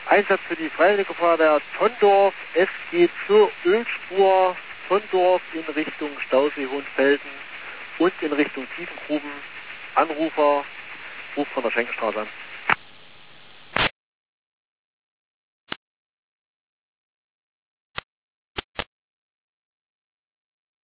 Einsatz für die Freiwillige Feuerwehr Tondorf. Es geht zur Ölspur Tondorf in Richtung Stausee Hohenfelden und in Richtung Tiefengruben. Anrufer ruft von der Schenkenstraße an.